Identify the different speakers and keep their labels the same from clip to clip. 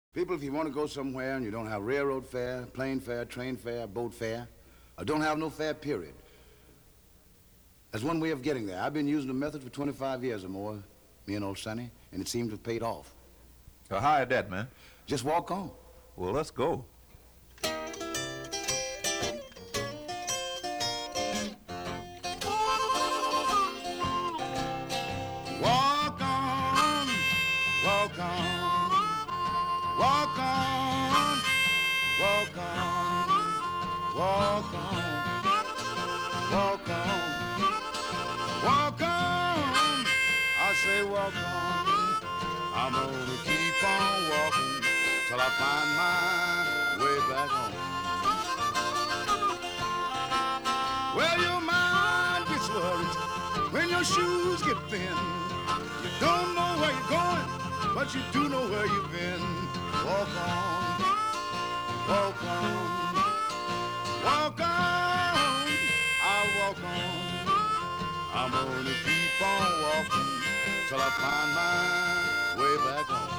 Speaker 1: People, if you want to go somewhere and you don't have railroad fare, plane fare, train fare, boat fare, or don't have no fare, period, there's one way of getting there. I've been using the method for 25 years or more, me and old Sonny, and it seems to have paid off.
Speaker 2: So how is that, man?
Speaker 1: Just walk on.
Speaker 2: Well, let's go.
Speaker 1: Walk on, walk on, walk on, walk on, walk on, walk on, walk on. I say walk on. I'm gonna keep on walking till I find my way back home. Well, your mind gets worried when your shoes get thin. You don't know where you're going, but you do know where you've been. Walk on, walk on, walk on. I'll walk on. I'm gonna keep on walking till I find my way back home.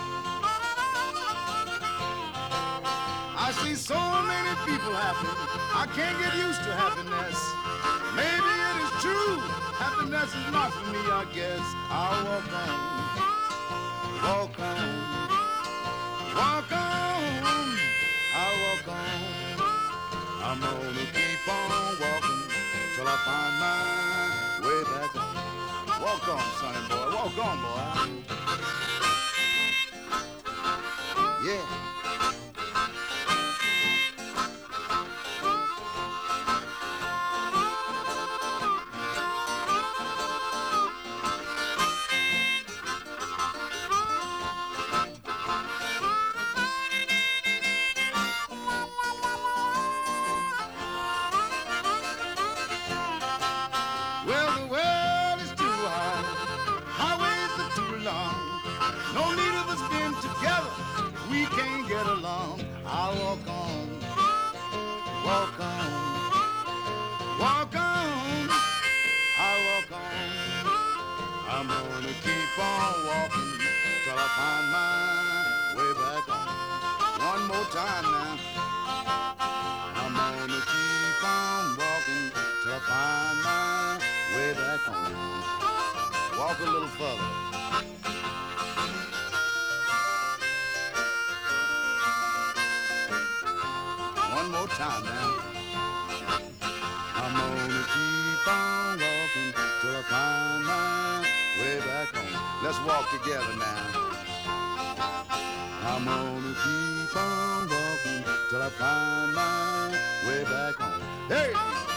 Speaker 1: I see so many people happy, I can't get used to happiness. Maybe it is true, happiness is not for me, I guess. I'll walk on, walk on, walk on. I'll walk on. I'm gonna keep on walking till I find my way back home. Walk on, sonny boy, walk on, boy. Yeah. Well, the world is too hard, highways are too long. No need of us being together, we can't get along. I'll walk on, walk on, walk on. I'll walk on. I'm gonna keep on walking till I find my way back home. One more time now. I'm gonna keep on walking till I find my way back home. Walk a little further. One more time now. I'm gonna keep on walking till I find my way back home. Let's walk together now. I'm gonna keep on walking till I find my way back home. Hey!